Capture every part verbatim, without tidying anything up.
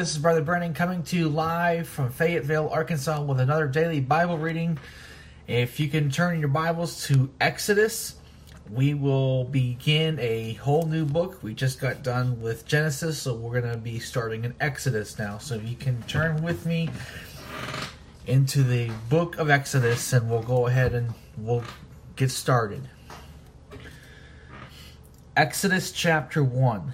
This is Brother Brennan coming to you live from Fayetteville, Arkansas with another daily Bible reading. If you can turn your Bibles to Exodus, we will begin a whole new book. We just got done with Genesis, so we're going to be starting in Exodus now. So if you can turn with me into the book of Exodus, and we'll go ahead and we'll get started. Exodus chapter one.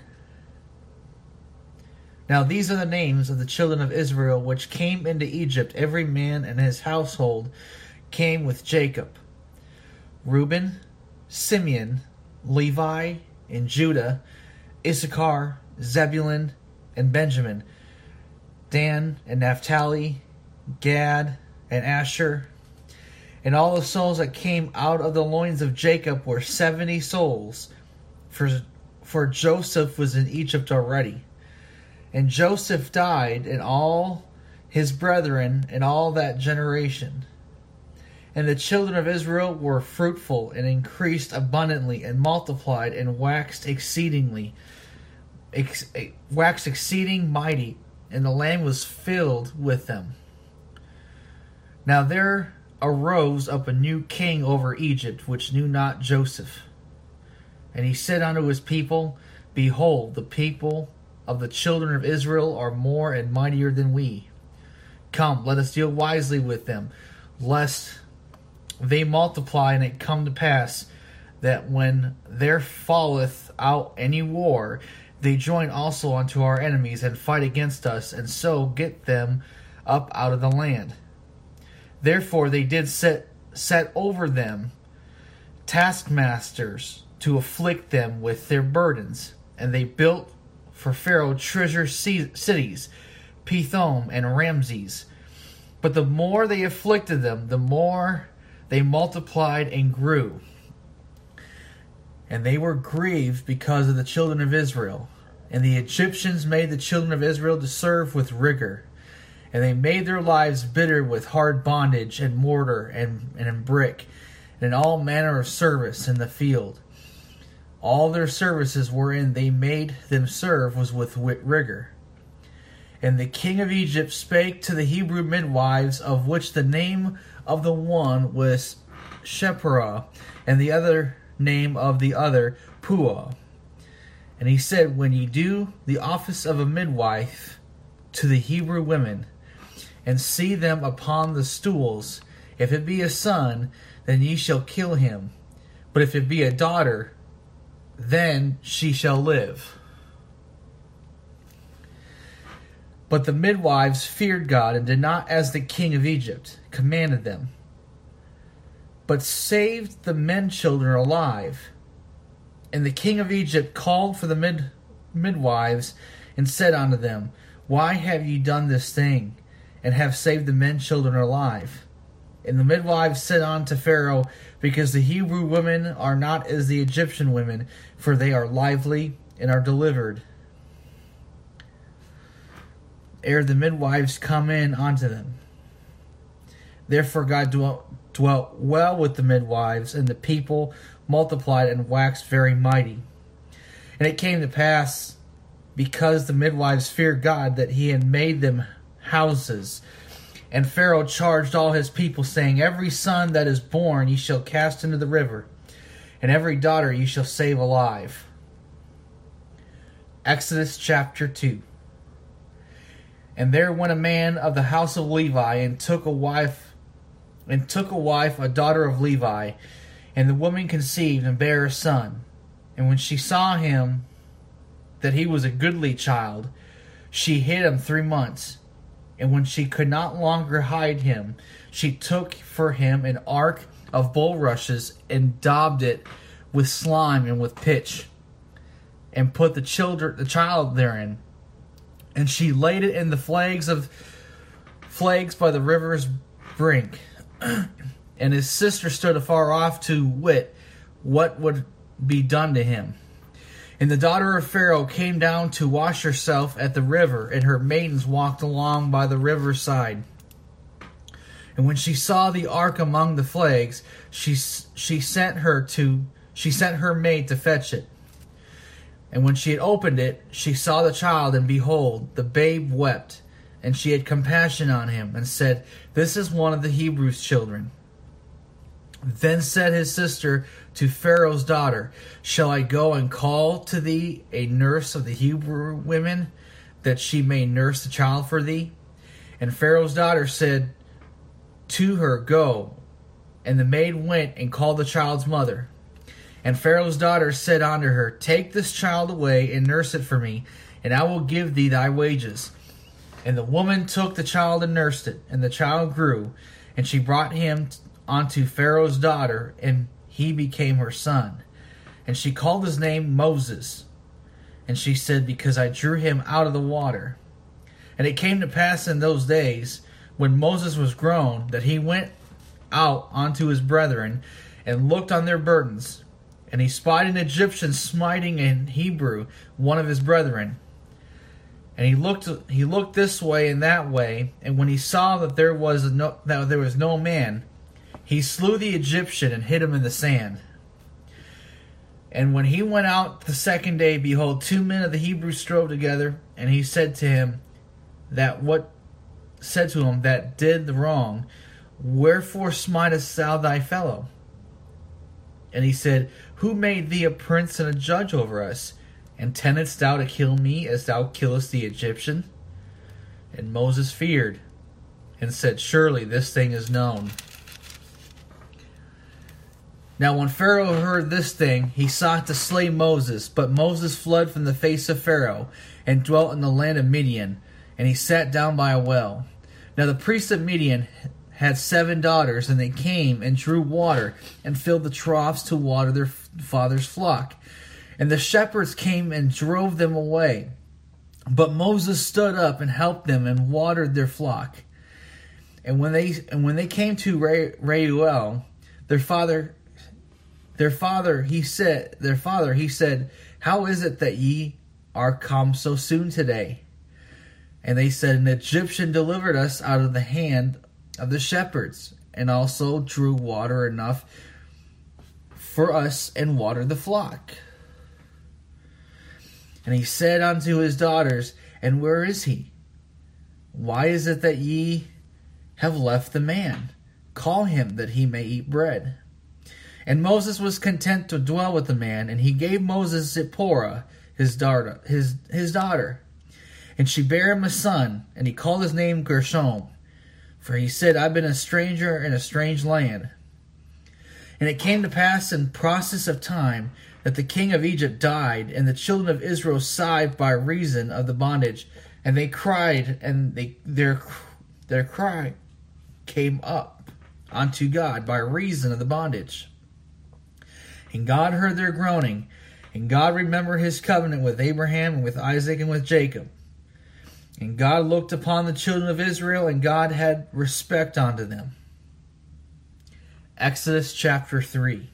Now these are the names of the children of Israel which came into Egypt. Every man and his household came with Jacob. Reuben, Simeon, Levi, and Judah, Issachar, Zebulun, and Benjamin, Dan and Naphtali, Gad, and Asher. And all the souls that came out of the loins of Jacob were seventy souls, for, for Joseph was in Egypt already. And Joseph died, and all his brethren, and all that generation. And the children of Israel were fruitful, and increased abundantly, and multiplied, and waxed exceedingly, ex- waxed exceeding mighty, and the land was filled with them. Now there arose up a new king over Egypt, which knew not Joseph. And he said unto his people, Behold, the people of the children of Israel are more and mightier than we. Come, let us deal wisely with them, lest they multiply, and it come to pass that when there falleth out any war, they join also unto our enemies, and fight against us, and so get them up out of the land. Therefore they did set, set over them taskmasters to afflict them with their burdens, and they built for Pharaoh treasure cities, Pithom and Ramses. But the more they afflicted them, the more they multiplied and grew. And they were grieved because of the children of Israel. And the Egyptians made the children of Israel to serve with rigor. And they made their lives bitter with hard bondage and mortar and, and in brick, and in all manner of service in the field. All their services wherein they made them serve was with rigor. And the king of Egypt spake to the Hebrew midwives, of which the name of the one was Shiphrah, and the other name of the other Puah. And he said, When ye do the office of a midwife to the Hebrew women, and see them upon the stools, if it be a son, then ye shall kill him. But if it be a daughter, then she shall live. But the midwives feared God, and did not as the king of Egypt commanded them, but saved the men children alive. And the king of Egypt called for the mid, midwives, and said unto them, Why have ye done this thing, and have saved the men children alive? And the midwives said unto Pharaoh, Because the Hebrew women are not as the Egyptian women, for they are lively and are delivered, ere the midwives come in unto them. Therefore God dwelt, dwelt well with the midwives, and the people multiplied and waxed very mighty. And it came to pass, because the midwives feared God, that he had made them houses. And Pharaoh charged all his people, saying, Every son that is born ye shall cast into the river, and every daughter ye shall save alive. Exodus chapter two. And there went a man of the house of Levi, and took a wife, and took a wife, a daughter of Levi, and the woman conceived and bare a son. And when she saw him, that he was a goodly child, she hid him three months. And when she could not longer hide him, she took for him an ark of bulrushes, and daubed it with slime and with pitch, and put the children, the child therein. And she laid it in the flags of flags by the river's brink. And his sister stood afar off to wit what would be done to him. And the daughter of Pharaoh came down to wash herself at the river, and her maidens walked along by the riverside. And when she saw the ark among the flags, she she sent her to she sent her maid to fetch it. And when she had opened it, she saw the child, and behold, the babe wept. And she had compassion on him, and said, This is one of the Hebrews' children. Then said his sister to Pharaoh's daughter, Shall I go and call to thee a nurse of the Hebrew women, that she may nurse the child for thee? And Pharaoh's daughter said to her, Go. And the maid went and called the child's mother. And Pharaoh's daughter said unto her, Take this child away and nurse it for me, and I will give thee thy wages. And the woman took the child and nursed it, and the child grew, and she brought him unto Pharaoh's daughter, and he became her son. And she called his name Moses. And she said, Because I drew him out of the water. And it came to pass in those days, when Moses was grown, that he went out unto his brethren, and looked on their burdens. And he spied an Egyptian smiting an Hebrew, one of his brethren. And he looked he looked this way and that way, and when he saw that there was no that there was no man, he slew the Egyptian and hid him in the sand. And when he went out the second day, behold, two men of the Hebrews strove together, and he said to him that what said to him that did the wrong, Wherefore smitest thou thy fellow? And he said, Who made thee a prince and a judge over us? And tendest thou to kill me as thou killest the Egyptian? And Moses feared, and said, Surely this thing is known. Now when Pharaoh heard this thing, he sought to slay Moses. But Moses fled from the face of Pharaoh, and dwelt in the land of Midian, and he sat down by a well. Now the priest of Midian had seven daughters, and they came and drew water, and filled the troughs to water their father's flock. And the shepherds came and drove them away. But Moses stood up and helped them, and watered their flock. And when they and when they came to Reuel, their father, their father, he said, their father, he said, How is it that ye are come so soon today? And they said, An Egyptian delivered us out of the hand of the shepherds, and also drew water enough for us, and watered the flock. And he said unto his daughters, And where is he? Why is it that ye have left the man? Call him, that he may eat bread. And Moses was content to dwell with the man, and he gave Moses Zipporah, his daughter, his, his daughter. And she bare him a son, and he called his name Gershom. For he said, I've been a stranger in a strange land. And it came to pass in process of time that the king of Egypt died, and the children of Israel sighed by reason of the bondage. And they cried, and they, their, their cry came up unto God by reason of the bondage. And God heard their groaning, and God remembered his covenant with Abraham, and with Isaac, and with Jacob. And God looked upon the children of Israel, and God had respect unto them. Exodus chapter three.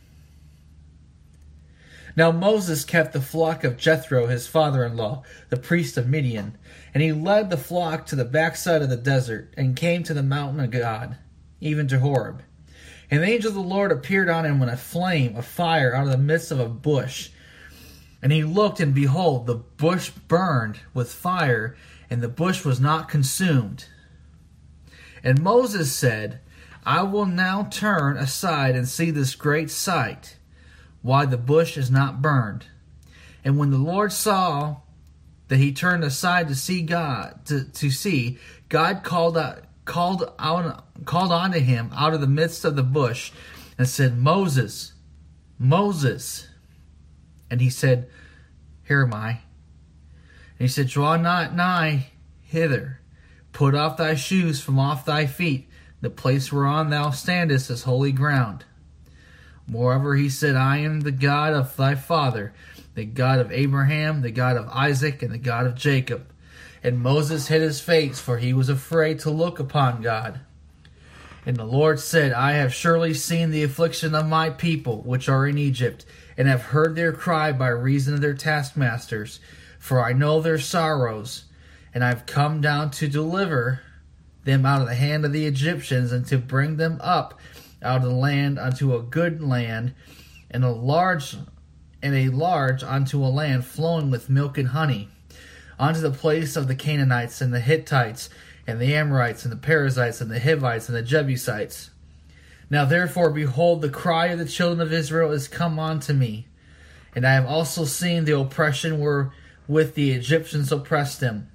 Now Moses kept the flock of Jethro, his father-in-law, the priest of Midian. And he led the flock to the backside of the desert, and came to the mountain of God, even to Horeb. And the angel of the Lord appeared on him in a flame of fire out of the midst of a bush. And he looked, and behold, the bush burned with fire, and the bush was not consumed. And Moses said, I will now turn aside and see this great sight, why the bush is not burned. And when the Lord saw that he turned aside to see God, to, to see, God called out, called out, called unto him out of the midst of the bush, and said, Moses, Moses. And he said, Here am I. And he said, Draw not nigh hither. Put off thy shoes from off thy feet. The place whereon thou standest is holy ground. Moreover, he said, I am the God of thy father, the God of Abraham, the God of Isaac, and the God of Jacob. And Moses hid his face, for he was afraid to look upon God. And the Lord said, I have surely seen the affliction of my people, which are in Egypt, and have heard their cry by reason of their taskmasters. For I know their sorrows, and I have come down to deliver them out of the hand of the Egyptians, and to bring them up out of the land unto a good land, and a large and a large unto a land flowing with milk and honey, unto the place of the Canaanites and the Hittites and the Amorites and the Perizzites and the Hivites and the Jebusites. Now therefore, behold, the cry of the children of Israel is come unto me, and I have also seen the oppression wherewith the Egyptians oppressed them.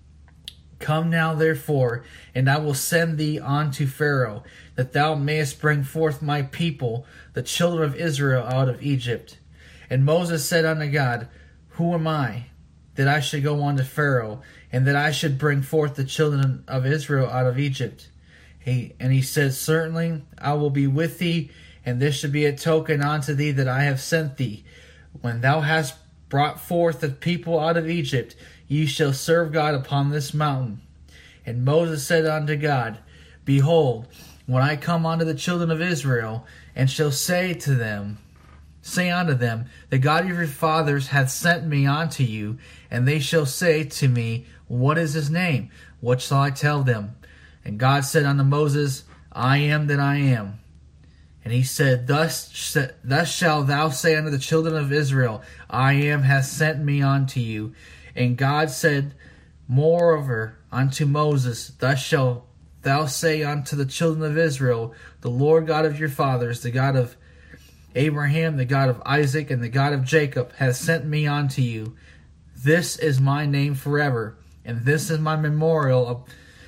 Come now therefore, and I will send thee unto Pharaoh, that thou mayest bring forth my people, the children of Israel, out of Egypt. And Moses said unto God, Who am I, that I should go unto Pharaoh, and that I should bring forth the children of Israel out of Egypt? He, and he said, Certainly I will be with thee, and this should be a token unto thee that I have sent thee. When thou hast brought forth the people out of Egypt, ye shall serve God upon this mountain. And Moses said unto God, Behold, when I come unto the children of Israel, and shall say to them, Say unto them, The God of your fathers hath sent me unto you, and they shall say to me, What is his name? What shall I tell them? And God said unto Moses, I am that I am. And he said, Thus, thus shalt thou say unto the children of Israel, I am hath sent me unto you. And God said, Moreover unto Moses, Thus shalt thou say unto the children of Israel, The Lord God of your fathers, the God of Abraham, the God of Isaac, and the God of Jacob, hath sent me unto you. This is my name forever, and this is my memorial of,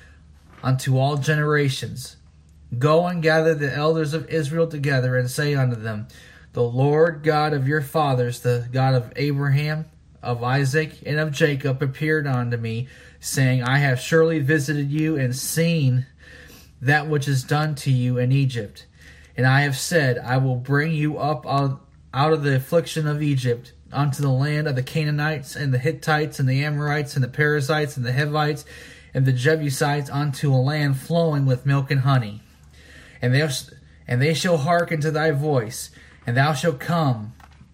unto all generations. Go and gather the elders of Israel together, and say unto them, The Lord God of your fathers, the God of Abraham, of Isaac, and of Jacob, appeared unto me, saying, I have surely visited you, and seen that which is done to you in Egypt. And I have said, I will bring you up out, out of the affliction of Egypt, unto the land of the Canaanites, and the Hittites, and the Amorites, and the Perizzites, and the Hivites, and the Jebusites, unto a land flowing with milk and honey. And they, and they shall hearken to thy voice, and thou shalt come,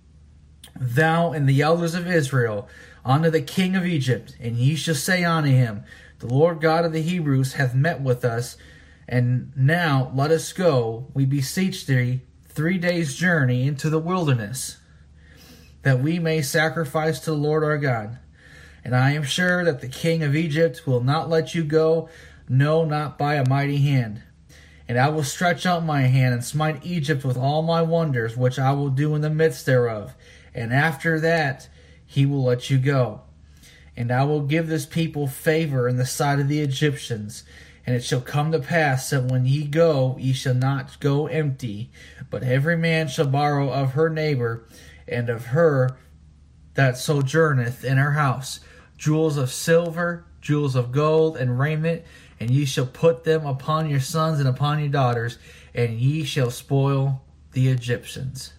thou and the elders of Israel, unto the king of Egypt, and ye shall say unto him, The Lord God of the Hebrews hath met with us, and now let us go, we beseech thee, three days' journey into the wilderness, that we may sacrifice to the Lord our God. And I am sure that the king of Egypt will not let you go, no, not by a mighty hand. And I will stretch out my hand, and smite Egypt with all my wonders, which I will do in the midst thereof. And after that he will let you go. And I will give this people favor in the sight of the Egyptians. And it shall come to pass that when ye go, ye shall not go empty, but every man shall borrow of her neighbor, and of her that sojourneth in her house, jewels of silver, jewels of gold, and raiment, and ye shall put them upon your sons and upon your daughters, and ye shall spoil the Egyptians.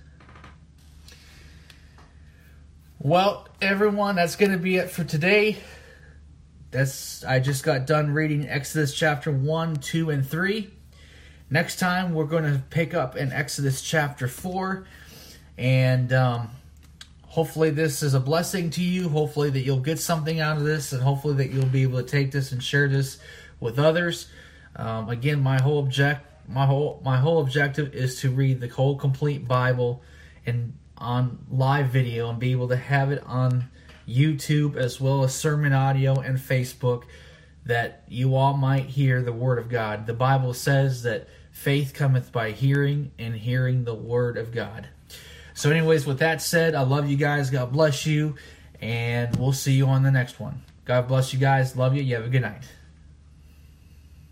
Well, everyone, that's going to be it for today. That's I just got done reading Exodus chapter one, two, and three. Next time, we're going to pick up in Exodus chapter four. And um, hopefully this is a blessing to you. Hopefully that you'll get something out of this. And hopefully that you'll be able to take this and share this with others. Um, again, my whole object, my whole my whole objective is to read the whole complete Bible and on live video, and be able to have it on YouTube as well as sermon audio and Facebook, that you all might hear the Word of God. The Bible says that faith cometh by hearing, and hearing the Word of God. So anyways, with that said, I love you guys. God bless you, and we'll see you on the next one. God bless you guys. Love you. You have a good night.